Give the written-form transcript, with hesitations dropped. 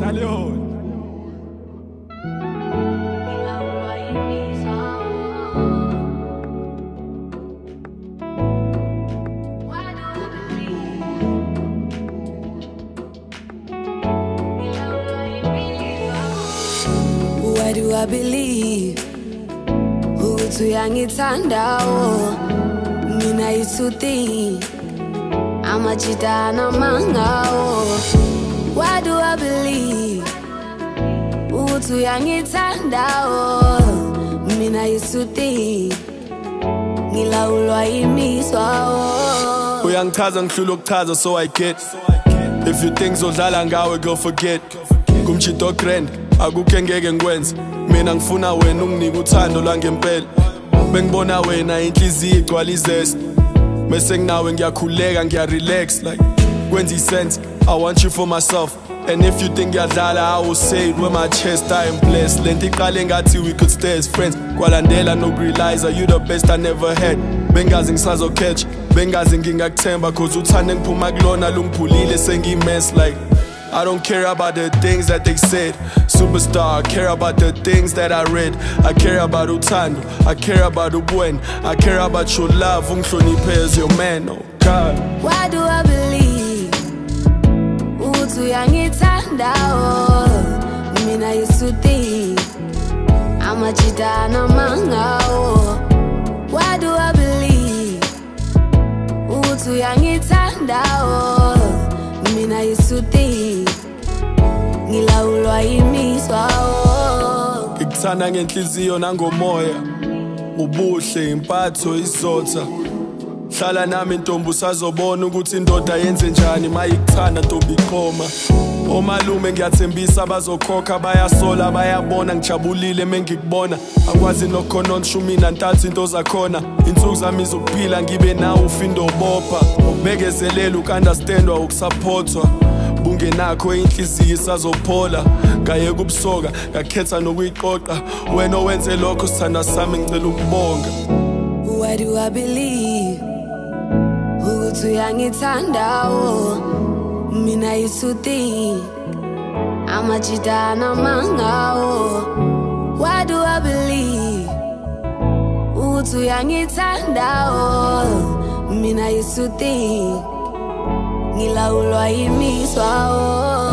Why do I believe ukuthi uyangithanda mina isuthi amajidana mangawo? Why do I believe ukuthi uyangithanda mina isuthi ngilawulwa imizwa? Uyangichaza ngihlula ukuchaza so I get. If you think zodlala ngawe go forget. Kumchito grand akukho ngeke ngikwenze. Mina ngifuna wena unginike uthando langempela. Bengibona wena inhliziyo igcwala izest. Mase nginawe ngiyakhuleka ngiyarelax like kwenza sense. I want you for myself. And if you think ngiyadlala I will say it with my chest. I am blessed. Lento iqale ngathi we could stay as friends. Kwalandela no realize you the best I never had. Bengazi ngisazo catch. Bengazi ngingakuthemba cause uthande ngiphuma kulona lungiphulile sengimess like I don't care about the things that they said. Superstar, I care about the things that I read. I care about uthando, I care about ubuen. I care about your love, ungihloniphe as your man, oh God. Why do I believe ukuthi uyangithanda mina isuthi amajidana mangawo? Why do I believe ukuthi uyangithanda mina isuthi ngilawulwa imizwa? Ngikuthanda ngenhliziyo nangomoya, ubuhle impatho izotha. Hlala nami ntombi usazobona ukuthi indoda yenze njani mayikuthanda ntombi iqoma. Omalume ngiyathembisa bazokhokha bayasola bayabona ngijabulile mengikubona. Akwazi nokhona nshumi nantathu into zakhona. Insuku zami zokuphila ngibe nawe ufindo bopha. Ukubekezelela ukunderstandwa ukusupportwa. Bungenakho inhliziyo isazophola. Ngaye kubusoka ngakhetha nokuyiqoqa. Wena owenze lokho sithanda sami ngicela ukubonga. Why do I believe ukuthi uyangithanda mina isuthi amajidana mangawo? Why do I believe ukuthi uyangithanda mina isuthi ngilawulwa imizwa?